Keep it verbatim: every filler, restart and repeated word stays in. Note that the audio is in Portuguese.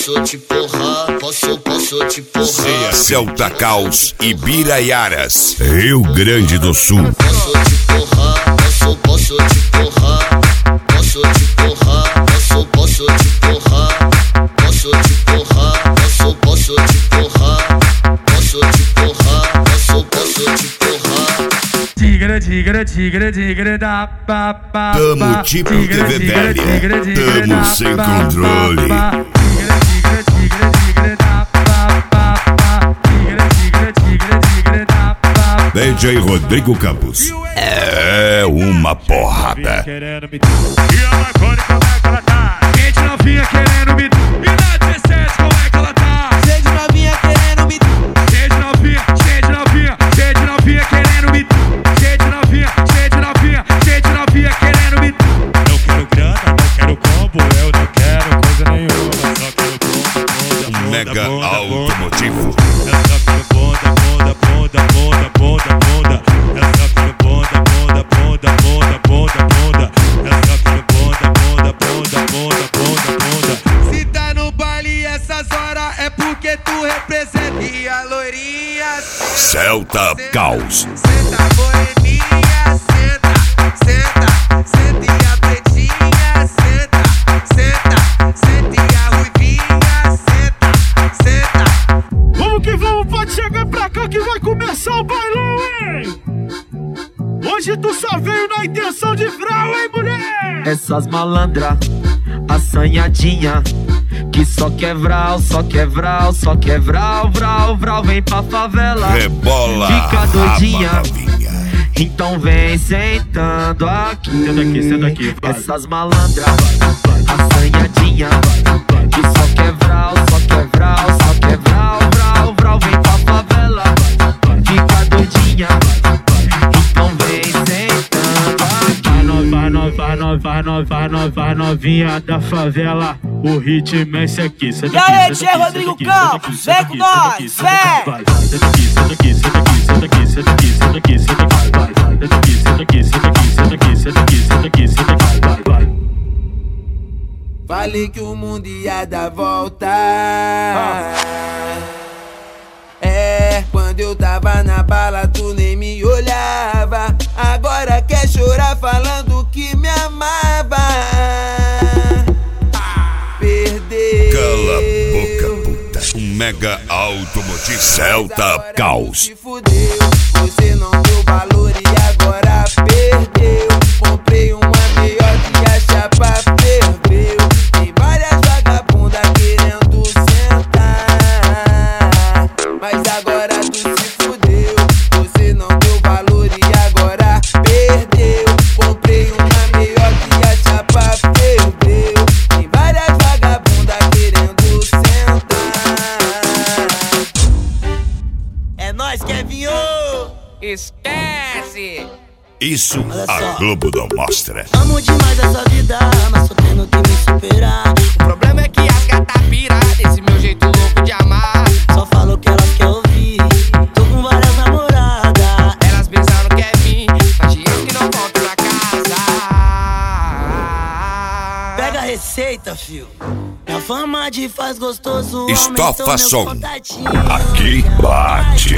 posso te porrar, posso, posso te porrar. Celta Caos e Biraiaras, Rio Grande do Sul. Posso te porrar, posso, posso te porrar. Posso te porrar, posso, posso te porrar. Posso te porrar, posso, posso te porrar. Posso te porrar, posso, posso te porrar. Tigre, tigre, tigre, tigre da pa pa. Tamo tipo T V velha, tamo sem controle. Tigre, tigre, tigre, tigre da pa pa pa. Tigre, tigre, tigre, tigre da pa. D J Rodrigo Campos. É uma porrada. E a Marconi, como é que ela tá? Gente novinha querendo me. E na dezessete, como é que ela tá? Gente novinha querendo me. Gente novinha, gente novinha, gente novinha querendo me. Gente novinha, gente novinha, gente novinha querendo me. Não quero grana, não quero combo, eu não quero coisa nenhuma. Só quero bonda, bonda, bonda, Mega bonda, automotivo. Eu só quero bonda, bonda, bonda, bonda, bonda, bonda. Eu só quero bonda, bonda, bonda, bonda, bonda, bonda. Eu só quero bonda, bonda, bonda, bonda, bonda, bonda. Se tá no baile essas horas é porque tu representa. E a loirinha Celta Caos. senta, moreninha, senta, senta, senta e a pretinha, senta, senta, senta e a ruivinha, senta, senta. Vamos que vamos, pode chegar pra cá que vai começar o bailão, hein? Hoje tu só veio na intenção de frau, hein, mulher? Essas malandra, assanhadinha, que só quer vral, só quer vral, só quer vral, vral, vral. Vem pra favela, Rebola, fica doidinha. a novinha. Então vem sentando aqui. Senta aqui, senta aqui, vai. Essas malandra, assanhadinha, que só quer vral, só quer vral, só quer vral, vral, vral. Vem pra favela, fica doidinha. Então vem sentando aqui. Vai nova, vai nova, vai nova, vai nova, vai novinha da favela. O ritmo é esse aqui, senta E aí, aqui, Tia Rodrigo Campos, vem com nós, vem! Senta aqui, senta aqui, senta aqui, senta aqui, senta aqui, senta aqui, senta aqui, vai, vai. Senta aqui, senta aqui, senta aqui, senta aqui, senta aqui, senta aqui, senta aqui, vai, vai. Falei que o mundo ia dar volta. É, quando eu tava na bala tu nem me olhava. Agora quer chorar falando que me amava. Perdeu. Cala a boca, puta. Um mega automotivo. Celta Caos. Se fudeu, você não deu valor e agora perdeu. Comprei uma melhor que a chapa ferveu. Tem várias vagabundas querendo sentar, mas agora tu se fudeu. Você não deu valor e agora perdeu. Comprei uma melhor que a chapa ferveu. Tem várias vagabundas querendo sentar. É nóis, Kevinho! Esquece! Isso a Globo não mostra. Amo demais essa vida, mas tô tendo que me superar. O problema é que as gatas piram desse meu jeito louco de amar. Só falo o que elas querem ouvir. Tô com várias namoradas. Elas pensaram que é mim, mas dias que não volto pra casa. Pega a receita, fio. Minha fama de faz gostoso. Estofa aumentou som. meus contatinhos. Aqui bate.